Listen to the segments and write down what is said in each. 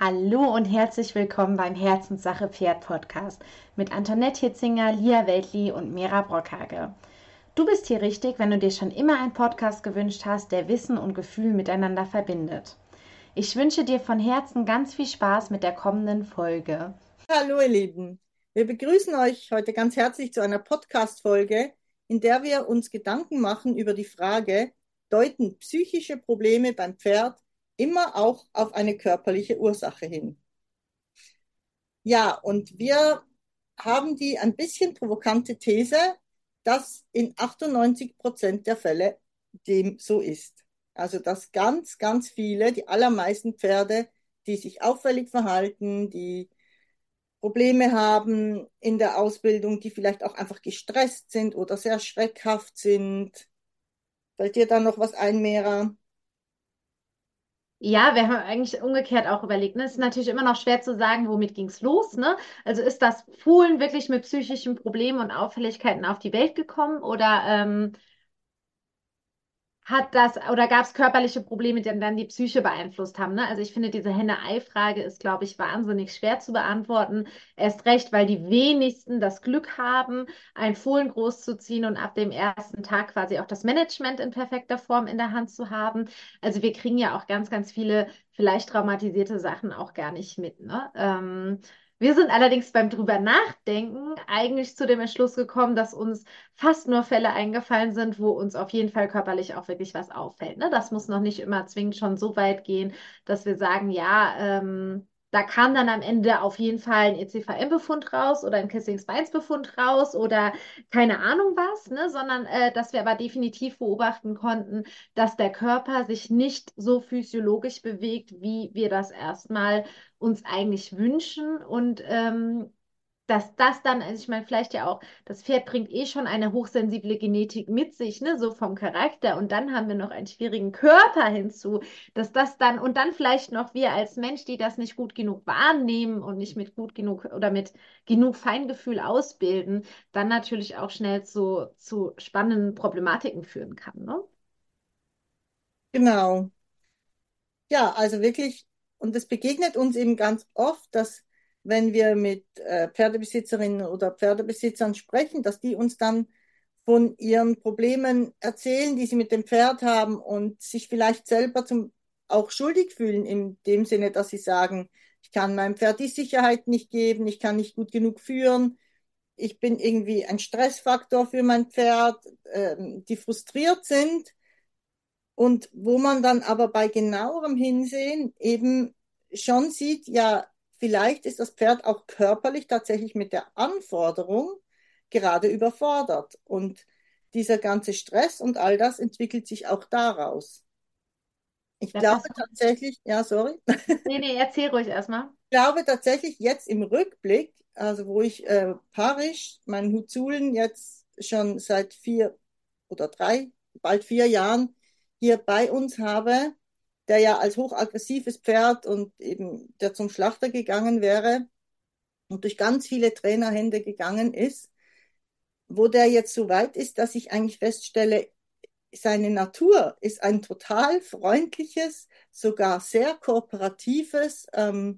Hallo und herzlich willkommen beim Herzenssache Pferd Podcast mit Antoinette Hitzinger, Lia Weltli und Mira Brockhage. Du bist hier richtig, wenn du dir schon immer einen Podcast gewünscht hast, der Wissen und Gefühl miteinander verbindet. Ich wünsche dir von Herzen ganz viel Spaß mit der kommenden Folge. Hallo, ihr Lieben. Wir begrüßen euch heute ganz herzlich zu einer Podcast-Folge, in der wir uns Gedanken machen über die Frage, deuten psychische Probleme beim Pferd immer auch auf eine körperliche Ursache hin? Ja, und wir haben die ein bisschen provokante These, dass in 98% der Fälle dem so ist. Also, dass ganz, ganz viele, die allermeisten Pferde, die sich auffällig verhalten, die Probleme haben in der Ausbildung, die vielleicht auch einfach gestresst sind oder sehr schreckhaft sind. Fällt dir da noch was ein, Mera? Ja, wir haben eigentlich umgekehrt auch überlegt. Ne? Es ist natürlich immer noch schwer zu sagen, womit ging es los. Ne? Also ist das Fohlen wirklich mit psychischen Problemen und Auffälligkeiten auf die Welt gekommen oder hat das oder gab es körperliche Probleme, die dann die Psyche beeinflusst haben? Ne? Also ich finde, diese Henne-Ei-Frage ist, glaube ich, wahnsinnig schwer zu beantworten. Erst recht, weil die wenigsten das Glück haben, ein Fohlen großzuziehen und ab dem ersten Tag quasi auch das Management in perfekter Form in der Hand zu haben. Also wir kriegen ja auch ganz, ganz viele vielleicht traumatisierte Sachen auch gar nicht mit. Ne? Wir sind allerdings beim drüber nachdenken eigentlich zu dem Entschluss gekommen, dass uns fast nur Fälle eingefallen sind, wo uns auf jeden Fall körperlich auch wirklich was auffällt. Ne? Das muss noch nicht immer zwingend schon so weit gehen, dass wir sagen, ja, da kam dann am Ende auf jeden Fall ein ECVM-Befund raus oder ein Kissing-Spines-Befund raus oder keine Ahnung was, ne? Sondern dass wir aber definitiv beobachten konnten, dass der Körper sich nicht so physiologisch bewegt, wie wir das erstmal uns eigentlich wünschen und dass das dann, also ich meine, vielleicht ja auch, das Pferd bringt eh schon eine hochsensible Genetik mit sich, ne, so vom Charakter. Und dann haben wir noch einen schwierigen Körper hinzu, dass das dann, und dann vielleicht noch wir als Mensch, die das nicht gut genug wahrnehmen und nicht mit gut genug oder mit genug Feingefühl ausbilden, dann natürlich auch schnell zu spannenden Problematiken führen kann, ne? Genau. Ja, also wirklich, und es begegnet uns eben ganz oft, dass wenn wir mit Pferdebesitzerinnen oder Pferdebesitzern sprechen, dass die uns dann von ihren Problemen erzählen, die sie mit dem Pferd haben und sich vielleicht selber auch schuldig fühlen, in dem Sinne, dass sie sagen, ich kann meinem Pferd die Sicherheit nicht geben, ich kann nicht gut genug führen, ich bin irgendwie ein Stressfaktor für mein Pferd, die frustriert sind und wo man dann aber bei genauerem Hinsehen eben schon sieht, ja, vielleicht ist das Pferd auch körperlich tatsächlich mit der Anforderung gerade überfordert. Und dieser ganze Stress und all das entwickelt sich auch daraus. Ich Ich glaube, glaube das, tatsächlich, ja, sorry, nee, nee, erzähl ruhig erstmal. ich glaube tatsächlich jetzt im Rückblick, also wo ich Parisch, meinen Huzulen jetzt schon seit 4 oder 3, bald 4 Jahren hier bei uns habe, der ja als hochaggressives Pferd und eben der zum Schlachter gegangen wäre und durch ganz viele Trainerhände gegangen ist, wo der jetzt so weit ist, dass ich eigentlich feststelle, seine Natur ist ein total freundliches, sogar sehr kooperatives,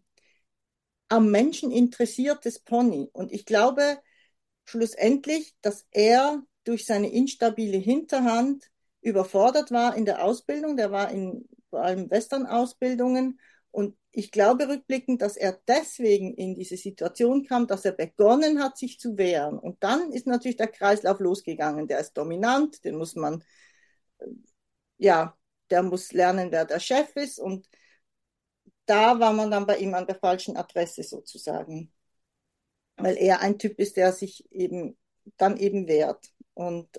am Menschen interessiertes Pony. Und ich glaube schlussendlich, dass er durch seine instabile Hinterhand überfordert war in der Ausbildung. Der war in vor allem Western-Ausbildungen. Und ich glaube rückblickend, dass er deswegen in diese Situation kam, dass er begonnen hat, sich zu wehren. Und dann ist natürlich der Kreislauf losgegangen. Der ist dominant, den muss man, ja, der muss lernen, wer der Chef ist. Und da war man dann bei ihm an der falschen Adresse sozusagen, weil er ein Typ ist, der sich eben dann eben wehrt. Und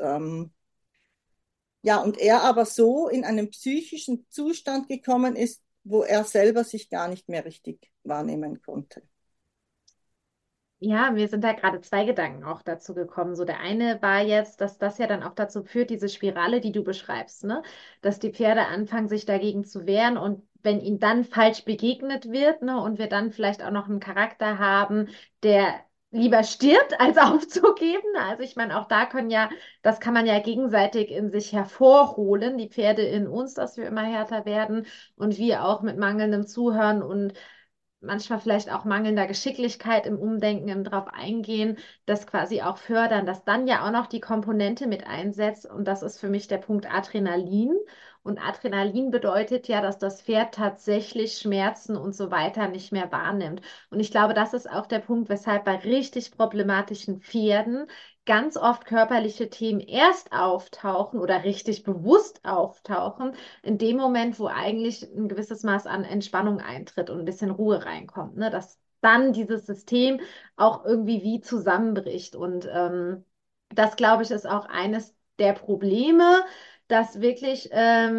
ja, und er aber so in einen psychischen Zustand gekommen ist, wo er selber sich gar nicht mehr richtig wahrnehmen konnte. Ja, mir sind da gerade zwei Gedanken auch dazu gekommen. So der eine war jetzt, dass das ja dann auch dazu führt, diese Spirale, die du beschreibst, ne? Dass die Pferde anfangen, sich dagegen zu wehren und wenn ihnen dann falsch begegnet wird, ne, und wir dann vielleicht auch noch einen Charakter haben, der lieber stirbt, als aufzugeben. Also ich meine, auch da können ja, das kann man ja gegenseitig in sich hervorholen, die Pferde in uns, dass wir immer härter werden und wir auch mit mangelndem Zuhören und manchmal vielleicht auch mangelnder Geschicklichkeit im Umdenken, im drauf eingehen, das quasi auch fördern, dass dann ja auch noch die Komponente mit einsetzt. Und das ist für mich der Punkt Adrenalin. Und Adrenalin bedeutet ja, dass das Pferd tatsächlich Schmerzen und so weiter nicht mehr wahrnimmt. Und ich glaube, das ist auch der Punkt, weshalb bei richtig problematischen Pferden ganz oft körperliche Themen erst auftauchen oder richtig bewusst auftauchen, in dem Moment, wo eigentlich ein gewisses Maß an Entspannung eintritt und ein bisschen Ruhe reinkommt, ne? Dass dann dieses System auch irgendwie wie zusammenbricht. Und das, glaube ich, ist auch eines der Probleme, dass wirklich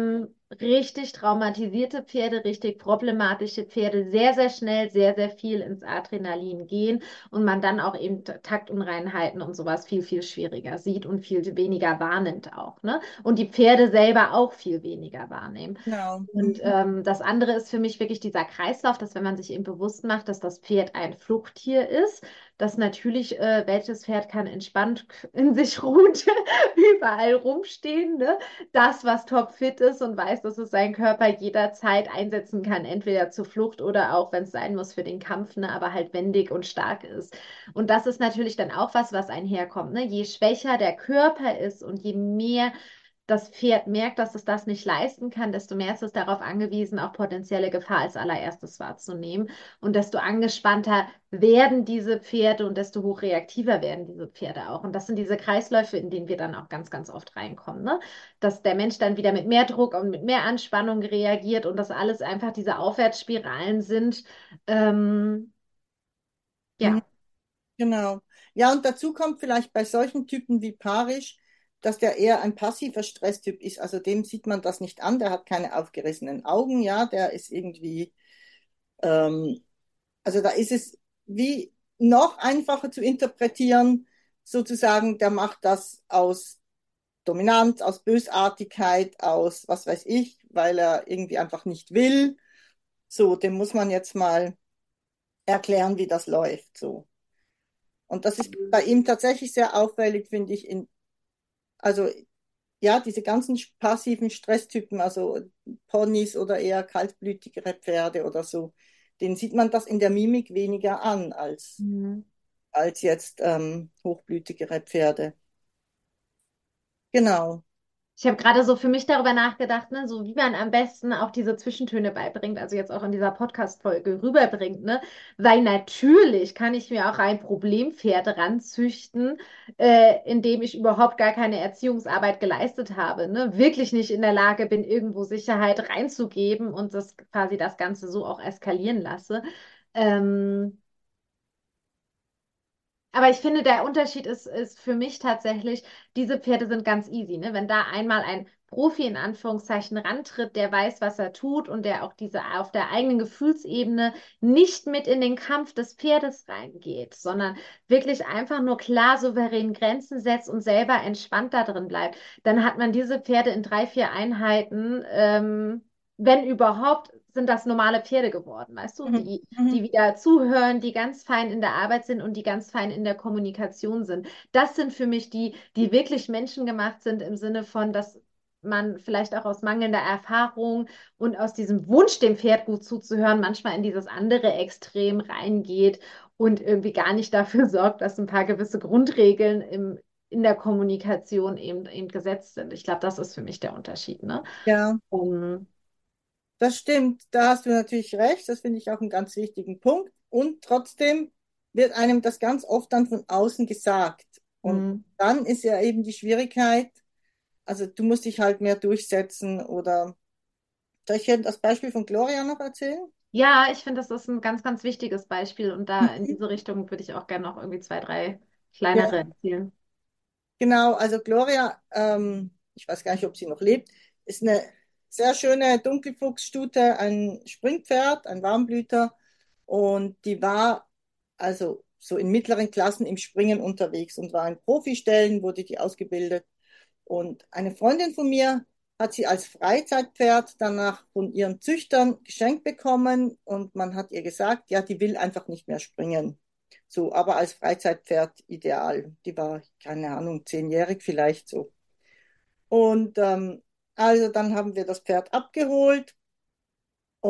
richtig traumatisierte Pferde, richtig problematische Pferde sehr, sehr schnell, sehr, sehr viel ins Adrenalin gehen und man dann auch eben Taktunreinheiten und sowas viel, viel schwieriger sieht und viel weniger wahrnimmt auch, ne? Und die Pferde selber auch viel weniger wahrnehmen. Genau. Und das andere ist für mich wirklich dieser Kreislauf, dass wenn man sich eben bewusst macht, dass das Pferd ein Fluchttier ist, dass natürlich welches Pferd kann entspannt in sich ruhend überall rumstehen, ne? Das, was topfit ist und weiß, dass es seinen Körper jederzeit einsetzen kann, entweder zur Flucht oder auch, wenn es sein muss, für den Kampf, ne? Aber halt wendig und stark ist. Und das ist natürlich dann auch was, was einherkommt, ne? Je schwächer der Körper ist und je mehr das Pferd merkt, dass es das nicht leisten kann, desto mehr ist es darauf angewiesen, auch potenzielle Gefahr als allererstes wahrzunehmen. Und desto angespannter werden diese Pferde und desto hochreaktiver werden diese Pferde auch. Und das sind diese Kreisläufe, in denen wir dann auch ganz, ganz oft reinkommen, ne? Dass der Mensch dann wieder mit mehr Druck und mit mehr Anspannung reagiert und das alles einfach diese Aufwärtsspiralen sind. Ähm, Mhm. ja. Genau. Ja, und dazu kommt vielleicht bei solchen Typen wie Parisch, dass der eher ein passiver Stresstyp ist. Also dem sieht man das nicht an, der hat keine aufgerissenen Augen, ja, der ist irgendwie, ähm, also da ist es wie noch einfacher zu interpretieren, sozusagen, der macht das aus Dominanz, aus Bösartigkeit, aus was weiß ich, weil er irgendwie einfach nicht will. So, dem muss man jetzt mal erklären, wie das läuft, so. Und das ist bei ihm tatsächlich sehr auffällig, finde ich, also ja, diese ganzen passiven Stresstypen, also Ponys oder eher kaltblütigere Pferde oder so, denen sieht man das in der Mimik weniger an Mhm. als jetzt hochblütigere Pferde. Genau. Ich habe gerade so für mich darüber nachgedacht, ne, so wie man am besten auch diese Zwischentöne beibringt, also jetzt auch in dieser Podcast-Folge rüberbringt, ne? Weil natürlich kann ich mir auch ein Problempferd ranzüchten, indem ich überhaupt gar keine Erziehungsarbeit geleistet habe, ne? Wirklich nicht in der Lage bin, irgendwo Sicherheit reinzugeben und das quasi das Ganze so auch eskalieren lasse. Ähm, aber ich finde, der Unterschied ist für mich tatsächlich, diese Pferde sind ganz easy, ne? Wenn da einmal ein Profi in Anführungszeichen rantritt, der weiß, was er tut und der auch diese auf der eigenen Gefühlsebene nicht mit in den Kampf des Pferdes reingeht, sondern wirklich einfach nur klar souverän Grenzen setzt und selber entspannt da drin bleibt, dann hat man diese Pferde in 3, 4 Einheiten, wenn überhaupt, sind das normale Pferde geworden, weißt du, Mhm. die Mhm. wieder zuhören, die ganz fein in der Arbeit sind und die ganz fein in der Kommunikation sind. Das sind für mich die, die wirklich menschengemacht sind im Sinne von, dass man vielleicht auch aus mangelnder Erfahrung und aus diesem Wunsch, dem Pferd gut zuzuhören, manchmal in dieses andere Extrem reingeht und irgendwie gar nicht dafür sorgt, dass ein paar gewisse Grundregeln in der Kommunikation eben gesetzt sind. Ich glaube, das ist für mich der Unterschied, ne? Ja, Um, das stimmt. Da hast du natürlich recht. Das finde ich auch einen ganz wichtigen Punkt. Und trotzdem wird einem das ganz oft dann von außen gesagt. Und hm. dann ist ja eben die Schwierigkeit, also du musst dich halt mehr durchsetzen oder soll ich hier das Beispiel von Gloria noch erzählen? Ja, ich finde, das ist ein ganz, ganz wichtiges Beispiel und da in Mhm. diese Richtung würde ich auch gerne noch irgendwie 2, 3 Ja, kleinere erzählen. genau. Also Gloria, ich weiß gar nicht, ob sie noch lebt, ist eine sehr schöne Dunkelfuchsstute, ein Springpferd, ein Warmblüter. Und die war also so in mittleren Klassen im Springen unterwegs und war in Profistellen, wurde die ausgebildet. Und eine Freundin von mir hat sie als Freizeitpferd danach von ihren Züchtern geschenkt bekommen und man hat ihr gesagt, ja, die will einfach nicht mehr springen. So, aber als Freizeitpferd ideal. Die war, keine Ahnung, 10-jährig vielleicht so. Und also dann haben wir das Pferd abgeholt und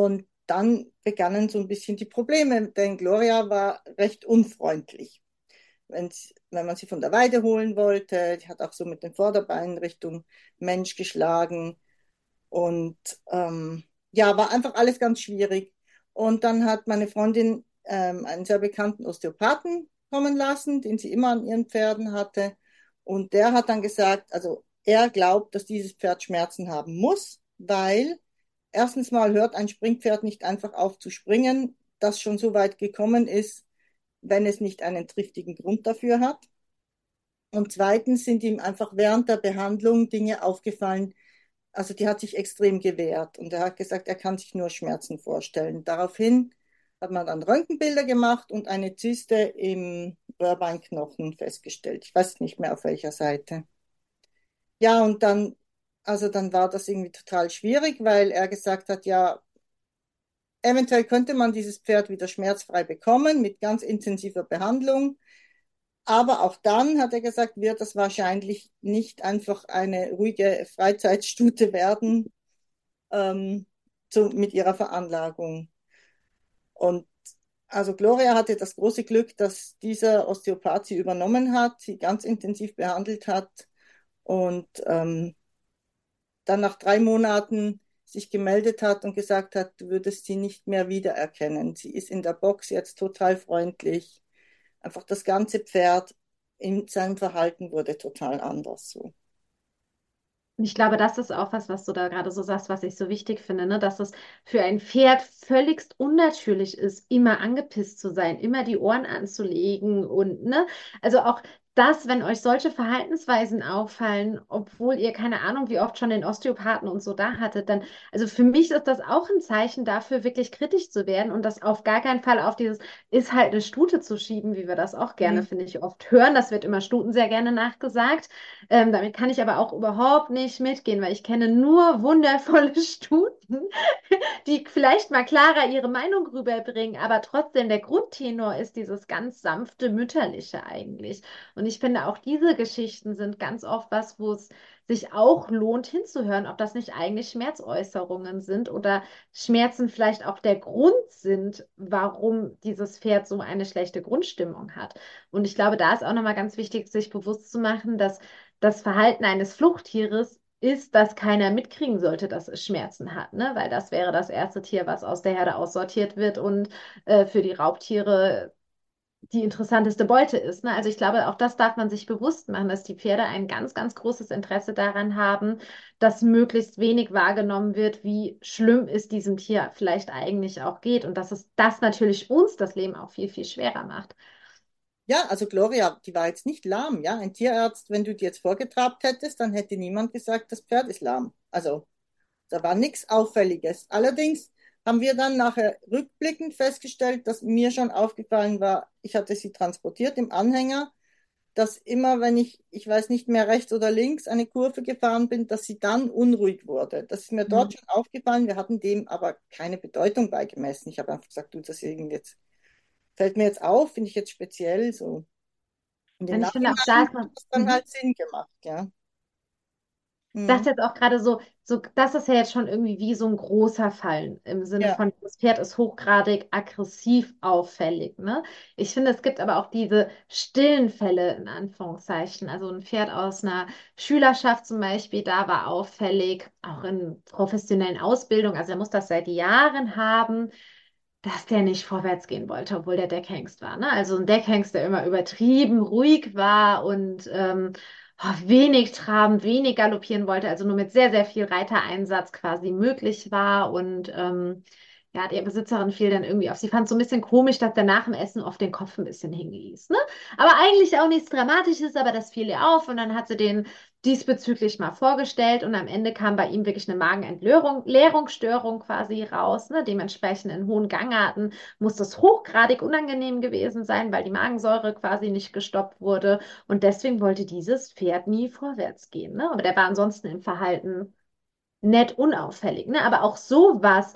dann begannen so ein bisschen die Probleme, denn Gloria war recht unfreundlich. Wenn man sie von der Weide holen wollte, die hat auch so mit den Vorderbeinen Richtung Mensch geschlagen und ja, war einfach alles ganz schwierig. Und dann hat meine Freundin einen sehr bekannten Osteopathen kommen lassen, den sie immer an ihren Pferden hatte. Und der hat dann gesagt, also er glaubt, dass dieses Pferd Schmerzen haben muss, weil erstens mal hört ein Springpferd nicht einfach auf zu springen, das schon so weit gekommen ist, wenn es nicht einen triftigen Grund dafür hat. Und zweitens sind ihm einfach während der Behandlung Dinge aufgefallen, also die hat sich extrem gewehrt und er hat gesagt, er kann sich nur Schmerzen vorstellen. Daraufhin hat man dann Röntgenbilder gemacht und eine Zyste im Röhrbeinknochen festgestellt. Ich weiß nicht mehr auf welcher Seite. Ja, und dann, also dann war das irgendwie total schwierig, weil er gesagt hat, ja, eventuell könnte man dieses Pferd wieder schmerzfrei bekommen mit ganz intensiver Behandlung. Aber auch dann, hat er gesagt, wird das wahrscheinlich nicht einfach eine ruhige Freizeitstute werden, ähm, mit ihrer Veranlagung. Und also Gloria hatte das große Glück, dass dieser Osteopath sie übernommen hat, sie ganz intensiv behandelt hat und dann nach 3 Monaten sich gemeldet hat und gesagt hat, du würdest sie nicht mehr wiedererkennen. Sie ist in der Box jetzt total freundlich. Einfach das ganze Pferd in seinem Verhalten wurde total anders so. Und ich glaube, das ist auch was, was du da gerade so sagst, was ich so wichtig finde, ne? Dass es für ein Pferd völligst unnatürlich ist, immer angepisst zu sein, immer die Ohren anzulegen und, ne? Also auch das, wenn euch solche Verhaltensweisen auffallen, obwohl ihr keine Ahnung, wie oft schon den Osteopathen und so da hattet, dann, also für mich ist das auch ein Zeichen dafür, wirklich kritisch zu werden und das auf gar keinen Fall auf dieses ist halt eine Stute zu schieben, wie wir das auch gerne, Mhm. finde ich, oft hören. Das wird immer Stuten sehr gerne nachgesagt. Damit kann ich aber auch überhaupt nicht mitgehen, weil ich kenne nur wundervolle Stuten, die vielleicht mal klarer ihre Meinung rüberbringen, aber trotzdem der Grundtenor ist dieses ganz sanfte Mütterliche eigentlich. Und ich finde auch diese Geschichten sind ganz oft was, wo es sich auch lohnt hinzuhören, ob das nicht eigentlich Schmerzäußerungen sind oder Schmerzen vielleicht auch der Grund sind, warum dieses Pferd so eine schlechte Grundstimmung hat. Und ich glaube, da ist auch nochmal ganz wichtig, sich bewusst zu machen, dass das Verhalten eines Fluchttieres ist, dass keiner mitkriegen sollte, dass es Schmerzen hat, ne? Weil das wäre das erste Tier, was aus der Herde aussortiert wird und für die Raubtiere die interessanteste Beute ist. Ne? Also ich glaube, auch das darf man sich bewusst machen, dass die Pferde ein ganz, ganz großes Interesse daran haben, dass möglichst wenig wahrgenommen wird, wie schlimm es diesem Tier vielleicht eigentlich auch geht und dass es das natürlich uns das Leben auch viel, viel schwerer macht. Ja, also Gloria, die war jetzt nicht lahm, ja. Ein Tierarzt, wenn du die jetzt vorgetrabt hättest, dann hätte niemand gesagt, das Pferd ist lahm. Also da war nichts Auffälliges. Allerdings haben wir dann nachher rückblickend festgestellt, dass mir schon aufgefallen war, ich hatte sie transportiert im Anhänger, dass immer, wenn ich weiß nicht mehr rechts oder links, eine Kurve gefahren bin, dass sie dann unruhig wurde. Das ist mir Mhm. dort schon aufgefallen. Wir hatten dem aber keine Bedeutung beigemessen. Ich habe einfach gesagt, du, das irgendwie jetzt, fällt mir jetzt auf, finde ich jetzt speziell so. Und im Und ich finde auch da Nachhinein ist hat man, das dann halt Sinn gemacht, ja. Mhm. dachte jetzt auch gerade so, das ist ja jetzt schon irgendwie wie so ein großer Fall im Sinne Ja, von, das Pferd ist hochgradig aggressiv auffällig, ne? Ich finde, es gibt aber auch diese stillen Fälle in Anführungszeichen. Also ein Pferd aus einer Schülerschaft zum Beispiel, da war auffällig, auch in professionellen Ausbildung, also er muss das seit Jahren haben, dass der nicht vorwärts gehen wollte, obwohl der Deckhengst war. Ne? Also ein Deckhengst, der immer übertrieben ruhig war und wenig traben, wenig galoppieren wollte, also nur mit sehr, sehr viel Reitereinsatz quasi möglich war. Und ja, der Besitzerin fiel dann irgendwie auf. Sie fand es so ein bisschen komisch, dass der nach dem Essen oft den Kopf ein bisschen hängen ließ. Ne? Aber eigentlich auch nichts Dramatisches, aber das fiel ihr auf und dann hat sie den diesbezüglich mal vorgestellt und am Ende kam bei ihm wirklich eine Leerungsstörung quasi raus. Ne? Dementsprechend in hohen Gangarten muss das hochgradig unangenehm gewesen sein, weil die Magensäure quasi nicht gestoppt wurde und deswegen wollte dieses Pferd nie vorwärts gehen. Ne? Aber der war ansonsten im Verhalten nett unauffällig. Ne? Aber auch sowas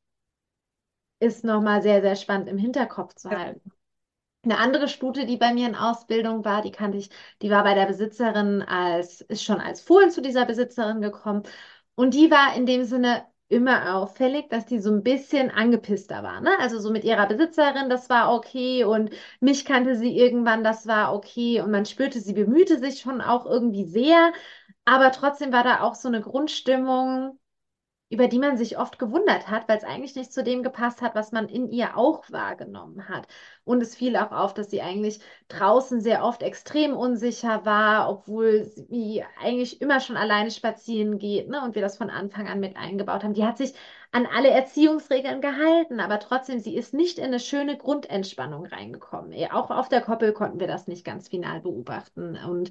ist nochmal sehr, sehr spannend im Hinterkopf zu halten. Eine andere Stute, die bei mir in Ausbildung war, die kannte ich, die war bei der Besitzerin ist schon als Fohlen zu dieser Besitzerin gekommen. Und die war in dem Sinne immer auffällig, dass die so ein bisschen angepisster war, ne? Also so mit ihrer Besitzerin, das war okay und mich kannte sie irgendwann, das war okay und man spürte, sie bemühte sich schon auch irgendwie sehr, aber trotzdem war da auch so eine Grundstimmung, über die man sich oft gewundert hat, weil es eigentlich nicht zu dem gepasst hat, was man in ihr auch wahrgenommen hat. Und es fiel auch auf, dass sie eigentlich draußen sehr oft extrem unsicher war, obwohl sie eigentlich immer schon alleine spazieren geht, ne? Und wir das von Anfang an mit eingebaut haben. Die hat sich an alle Erziehungsregeln gehalten, aber trotzdem, sie ist nicht in eine schöne Grundentspannung reingekommen. Auch auf der Koppel konnten wir das nicht ganz final beobachten. Und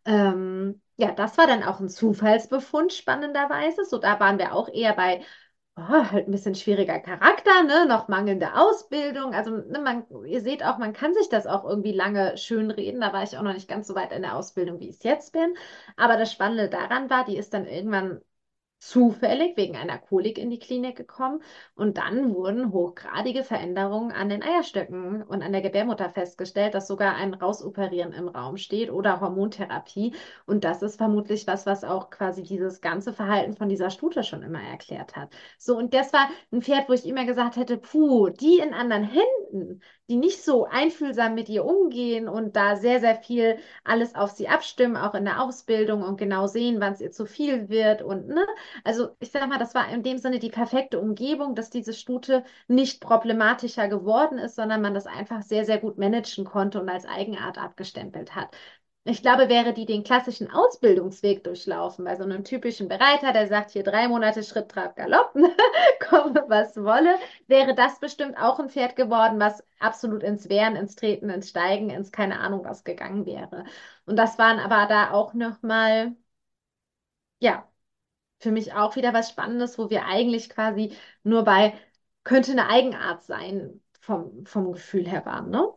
ja, das war dann auch ein Zufallsbefund, spannenderweise. So, da waren wir auch eher bei halt ein bisschen schwieriger Charakter, ne? Noch mangelnde Ausbildung. Also, ne, ihr seht auch, man kann sich das auch irgendwie lange schönreden. Da war ich auch noch nicht ganz so weit in der Ausbildung, wie ich es jetzt bin. Aber das Spannende daran war, die ist dann irgendwann zufällig wegen einer Kolik in die Klinik gekommen und dann wurden hochgradige Veränderungen an den Eierstöcken und an der Gebärmutter festgestellt, dass sogar ein Rausoperieren im Raum steht oder Hormontherapie und das ist vermutlich was, was auch quasi dieses ganze Verhalten von dieser Stute schon immer erklärt hat. So und das war ein Pferd, wo ich immer gesagt hätte, puh, die in anderen Händen, die nicht so einfühlsam mit ihr umgehen und da sehr, sehr viel alles auf sie abstimmen, auch in der Ausbildung und genau sehen, wann es ihr zu viel wird und ne, also ich sag mal, das war in dem Sinne die perfekte Umgebung, dass diese Stute nicht problematischer geworden ist, sondern man das einfach sehr, sehr gut managen konnte und als Eigenart abgestempelt hat. Ich glaube, wäre die den klassischen Ausbildungsweg durchlaufen, bei so einem typischen Bereiter, der sagt hier 3 Monate Schritt, Trab, Galopp, komme was wolle, wäre das bestimmt auch ein Pferd geworden, was absolut ins Wehren, ins Treten, ins Steigen, ins keine Ahnung was gegangen wäre. Und das waren aber da auch nochmal, ja, für mich auch wieder was Spannendes, wo wir eigentlich quasi nur bei, könnte eine Eigenart sein, vom Gefühl her waren, ne?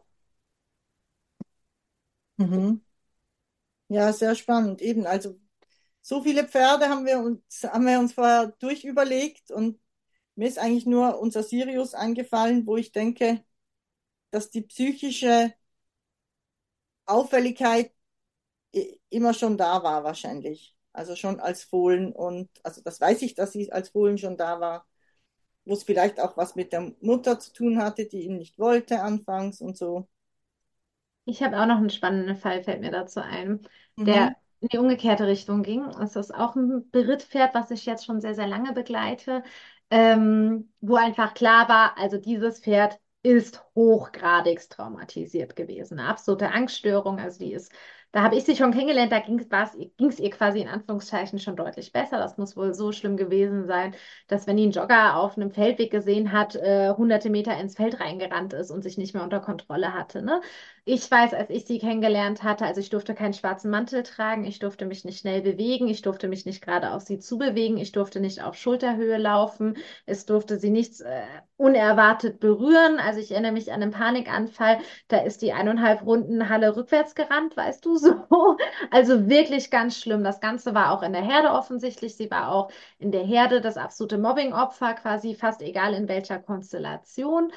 Mhm. Ja, sehr spannend. Eben, also so viele Pferde haben wir uns vorher durchüberlegt und mir ist eigentlich nur unser Sirius eingefallen, wo ich denke, dass die psychische Auffälligkeit immer schon da war wahrscheinlich. Also schon als Fohlen und also das weiß ich, dass sie als Fohlen schon da war, wo es vielleicht auch was mit der Mutter zu tun hatte, die ihn nicht wollte anfangs und so. Ich habe auch noch einen spannenden Fall, fällt mir dazu ein, der Mhm. in die umgekehrte Richtung ging. Es ist auch ein Berittpferd, was ich jetzt schon sehr, sehr lange begleite, wo einfach klar war, also dieses Pferd ist hochgradig traumatisiert gewesen. Eine absolute Angststörung, also die ist, da habe ich sie schon kennengelernt, da ging es ihr quasi in Anführungszeichen schon deutlich besser. Das muss wohl so schlimm gewesen sein, dass wenn die einen Jogger auf einem Feldweg gesehen hat, hunderte Meter ins Feld reingerannt ist und sich nicht mehr unter Kontrolle hatte, ne? Ich weiß, als ich sie kennengelernt hatte, also ich durfte keinen schwarzen Mantel tragen, ich durfte mich nicht schnell bewegen, ich durfte mich nicht gerade auf sie zubewegen, ich durfte nicht auf Schulterhöhe laufen, es durfte sie nichts unerwartet berühren. Also ich erinnere mich an einen Panikanfall, da ist die 1,5 Runden Halle rückwärts gerannt, weißt du so. Also wirklich ganz schlimm. Das Ganze war auch in der Herde offensichtlich. Sie war auch in der Herde das absolute Mobbing-Opfer, quasi fast egal in welcher Konstellation.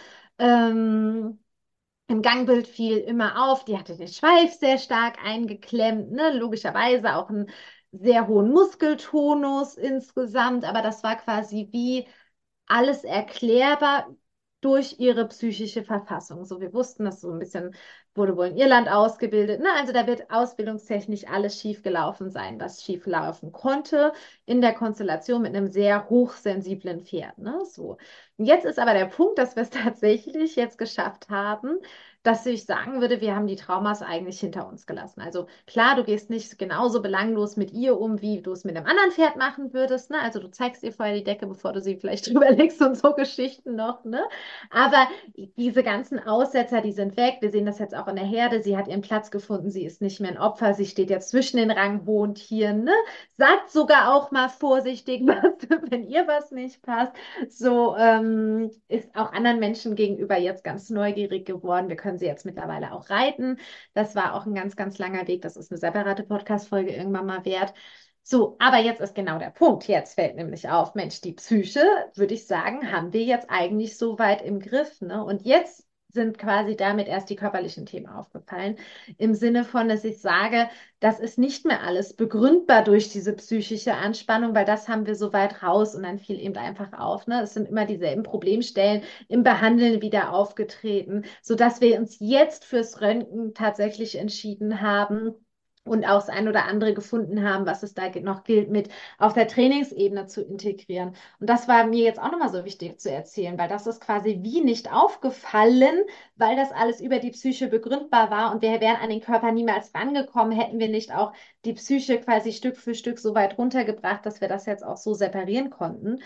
Ähm, Im Gangbild fiel immer auf, die hatte den Schweif sehr stark eingeklemmt, ne? Logischerweise auch einen sehr hohen Muskeltonus insgesamt, aber das war quasi wie alles erklärbar durch ihre psychische Verfassung. So, wir wussten, dass so ein bisschen wurde wohl in Irland ausgebildet. Ne? Also da wird ausbildungstechnisch alles schief gelaufen sein, was schief laufen konnte in der Konstellation mit einem sehr hochsensiblen Pferd. Ne? So. Und jetzt ist aber der Punkt, dass wir es tatsächlich jetzt geschafft haben, dass ich sagen würde, wir haben die Traumas eigentlich hinter uns gelassen. Also klar, du gehst nicht genauso belanglos mit ihr um, wie du es mit einem anderen Pferd machen würdest. Ne? Also du zeigst ihr vorher die Decke, bevor du sie vielleicht drüber legst und so Geschichten noch. Ne? Aber diese ganzen Aussetzer, die sind weg. Wir sehen das jetzt auch in der Herde. Sie hat ihren Platz gefunden. Sie ist nicht mehr ein Opfer. Sie steht jetzt zwischen den ranghohen Tieren. Ne? Sagt sogar auch mal vorsichtig, wenn ihr was nicht passt. So ist auch anderen Menschen gegenüber jetzt ganz neugierig geworden. Wir können sie jetzt mittlerweile auch reiten. Das war auch ein ganz, ganz langer Weg. Das ist eine separate Podcast-Folge irgendwann mal wert. So, aber jetzt ist genau der Punkt. Jetzt fällt nämlich auf, Mensch, die Psyche, würde ich sagen, haben wir jetzt eigentlich so weit im Griff, ne? Und jetzt sind quasi damit erst die körperlichen Themen aufgefallen. Im Sinne von, dass ich sage, das ist nicht mehr alles begründbar durch diese psychische Anspannung, weil das haben wir so weit raus und dann fiel eben einfach auf. Ne? Es sind immer dieselben Problemstellen im Behandeln wieder aufgetreten, sodass wir uns jetzt fürs Röntgen tatsächlich entschieden haben und auch das ein oder andere gefunden haben, was es da noch gilt, mit auf der Trainingsebene zu integrieren. Und das war mir jetzt auch nochmal so wichtig zu erzählen, weil das ist quasi wie nicht aufgefallen, weil das alles über die Psyche begründbar war und wir wären an den Körper niemals rangekommen, hätten wir nicht auch die Psyche quasi Stück für Stück so weit runtergebracht, dass wir das jetzt auch so separieren konnten,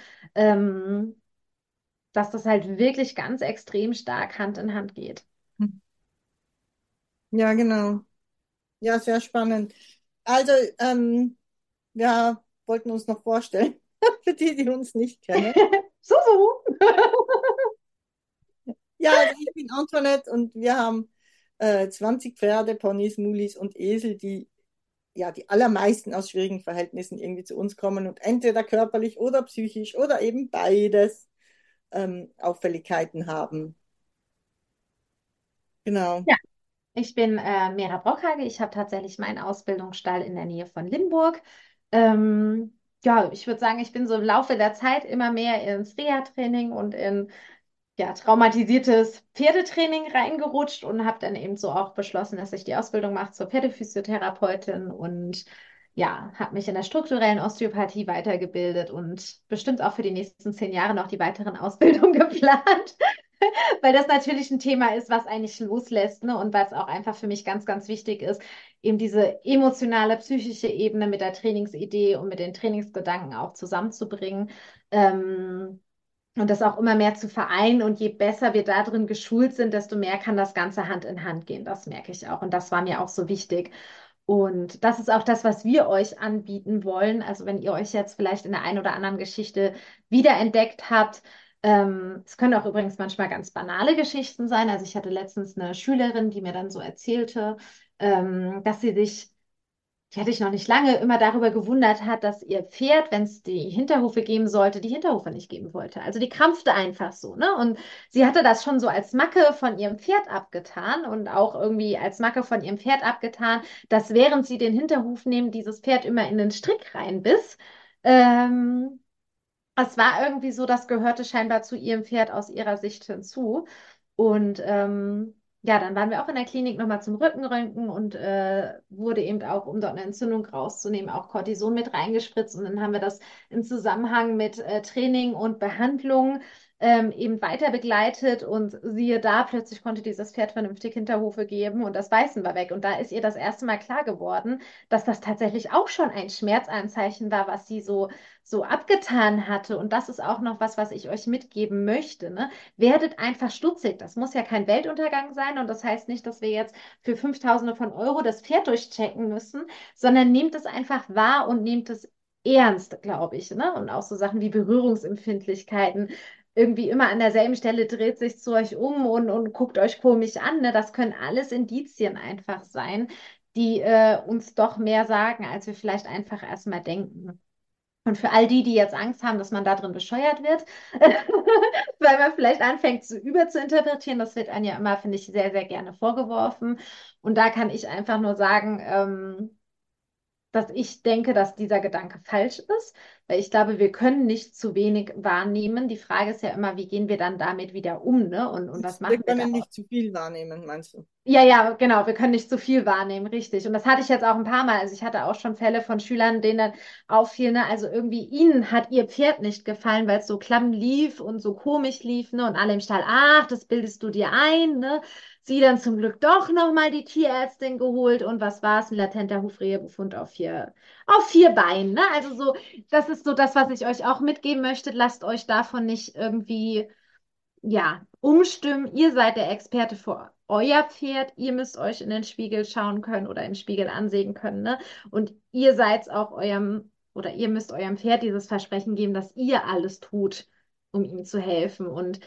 dass das halt wirklich ganz extrem stark Hand in Hand geht. Ja, genau. Ja, sehr spannend. Also, wir wollten uns noch vorstellen, für die, die uns nicht kennen. So, so. Ja, also ich bin Antoinette und wir haben 20 Pferde, Ponys, Mulis und Esel, die ja die allermeisten aus schwierigen Verhältnissen irgendwie zu uns kommen und entweder körperlich oder psychisch oder eben beides Auffälligkeiten haben. Genau. Ja, ich bin Mera Brockhage. Ich habe tatsächlich meinen Ausbildungsstall in der Nähe von Limburg. Ja, ich würde sagen, ich bin so im Laufe der Zeit immer mehr ins Reha-Training und in ja, traumatisiertes Pferdetraining reingerutscht und habe dann eben so auch beschlossen, dass ich die Ausbildung mache zur Pferdephysiotherapeutin und ja, habe mich in der strukturellen Osteopathie weitergebildet und bestimmt auch für die nächsten 10 Jahre noch die weiteren Ausbildungen geplant. Weil das natürlich ein Thema ist, was eigentlich loslässt, ne? Und was auch einfach für mich ganz, ganz wichtig ist, eben diese emotionale, psychische Ebene mit der Trainingsidee und mit den Trainingsgedanken auch zusammenzubringen. Und das auch immer mehr zu vereinen. Und je besser wir da drin geschult sind, desto mehr kann das Ganze Hand in Hand gehen. Das merke ich auch. Und das war mir auch so wichtig. Und das ist auch das, was wir euch anbieten wollen. Also wenn ihr euch jetzt vielleicht in der einen oder anderen Geschichte wiederentdeckt habt, es können auch übrigens manchmal ganz banale Geschichten sein. Also ich hatte letztens eine Schülerin, die mir dann so erzählte, dass sie sich, die hatte ich noch nicht lange, immer darüber gewundert hat, dass ihr Pferd, wenn es die Hinterhufe geben sollte, die Hinterhufe nicht geben wollte. Also die krampfte einfach so, ne? Und sie hatte das schon so als Macke von ihrem Pferd abgetan und auch irgendwie als Macke von ihrem Pferd abgetan, dass während sie den Hinterhuf nehmen, dieses Pferd immer in den Strick reinbiss. Ähm, Es war irgendwie so, das gehörte scheinbar zu ihrem Pferd aus ihrer Sicht hinzu. Und ja, dann waren wir auch in der Klinik nochmal zum Rückenröntgen und wurde eben auch, um dort eine Entzündung rauszunehmen, auch Cortison mit reingespritzt. Und dann haben wir das im Zusammenhang mit Training und Behandlung eben weiter begleitet. Und siehe da, plötzlich konnte dieses Pferd vernünftig Hinterhufe geben und das Beißen war weg. Und da ist ihr das erste Mal klar geworden, dass das tatsächlich auch schon ein Schmerzanzeichen war, was sie so abgetan hatte. Und das ist auch noch was, was ich euch mitgeben möchte. Ne? Werdet einfach stutzig. Das muss ja kein Weltuntergang sein. Und das heißt nicht, dass wir jetzt für 5.000 von Euro das Pferd durchchecken müssen, sondern nehmt es einfach wahr und nehmt es ernst, glaube ich. Ne? Und auch so Sachen wie Berührungsempfindlichkeiten. Irgendwie immer an derselben Stelle dreht sich zu euch um und guckt euch komisch an. Ne? Das können alles Indizien einfach sein, die uns doch mehr sagen, als wir vielleicht einfach erstmal denken. Und für all die, die jetzt Angst haben, dass man da drin bescheuert wird, weil man vielleicht anfängt, so überzuinterpretieren, das wird einem ja immer, finde ich, sehr, sehr gerne vorgeworfen. Und da kann ich einfach nur sagen, dass ich denke, dass dieser Gedanke falsch ist, weil ich glaube, wir können nicht zu wenig wahrnehmen. Die Frage ist ja immer, wie gehen wir dann damit wieder um, ne? Und was Wir machen wir können daraus? nicht zu viel wahrnehmen, meinst du? Ja, ja, genau. Wir können nicht zu viel wahrnehmen, richtig. Und das hatte ich jetzt auch ein paar Mal. Also ich hatte auch schon Fälle von Schülern, denen dann auffiel, ne, also irgendwie ihnen hat ihr Pferd nicht gefallen, weil es so klamm lief und so komisch lief, ne, und alle im Stall, ach, das bildest du dir ein, ne? Sie dann zum Glück doch nochmal die Tierärztin geholt und was war es? Ein latenter Hufrehebefund auf vier Beinen, ne? Also so, das ist so das, was ich euch auch mitgeben möchte. Lasst euch davon nicht irgendwie ja, umstimmen. Ihr seid der Experte für euer Pferd. Ihr müsst euch in den Spiegel schauen können oder im Spiegel ansehen können, ne? Und ihr seid auch eurem oder ihr müsst eurem Pferd dieses Versprechen geben, dass ihr alles tut, um ihm zu helfen. Und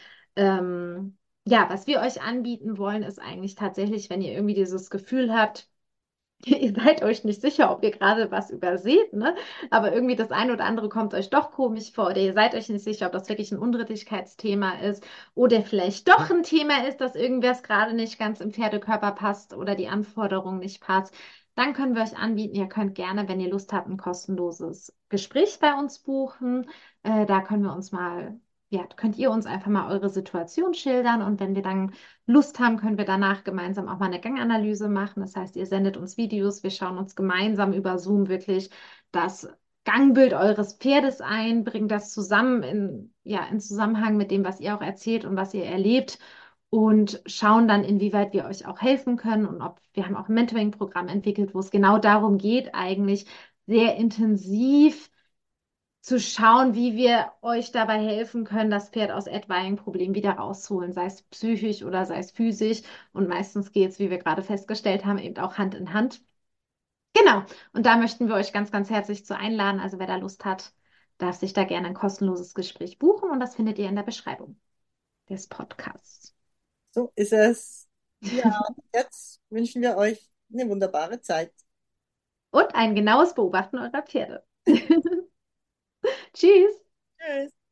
ja, was wir euch anbieten wollen, ist eigentlich tatsächlich, wenn ihr irgendwie dieses Gefühl habt, ihr seid euch nicht sicher, ob ihr gerade was überseht, ne? Aber irgendwie das eine oder andere kommt euch doch komisch vor oder ihr seid euch nicht sicher, ob das wirklich ein Unrittigkeitsthema ist oder vielleicht doch ein Thema ist, dass irgendwas gerade nicht ganz im Pferdekörper passt oder die Anforderung nicht passt. Dann können wir euch anbieten, ihr könnt gerne, wenn ihr Lust habt, ein kostenloses Gespräch bei uns buchen. Da können wir uns mal, ja, könnt ihr uns einfach mal eure Situation schildern und wenn wir dann Lust haben, können wir danach gemeinsam auch mal eine Ganganalyse machen. Das heißt, ihr sendet uns Videos, wir schauen uns gemeinsam über Zoom wirklich das Gangbild eures Pferdes ein, bringen das zusammen ja, in Zusammenhang mit dem, was ihr auch erzählt und was ihr erlebt und schauen dann, inwieweit wir euch auch helfen können und ob wir haben auch ein Mentoring-Programm entwickelt, wo es genau darum geht, eigentlich sehr intensiv zu schauen, wie wir euch dabei helfen können, das Pferd aus etwaigen Problemen wieder rauszuholen, sei es psychisch oder sei es physisch. Und meistens geht es, wie wir gerade festgestellt haben, eben auch Hand in Hand. Genau. Und da möchten wir euch ganz, ganz herzlich zu einladen. Also wer da Lust hat, darf sich da gerne ein kostenloses Gespräch buchen und das findet ihr in der Beschreibung des Podcasts. So ist es. Ja, jetzt wünschen wir euch eine wunderbare Zeit. Und ein genaues Beobachten eurer Pferde. Tschüss. Tschüss.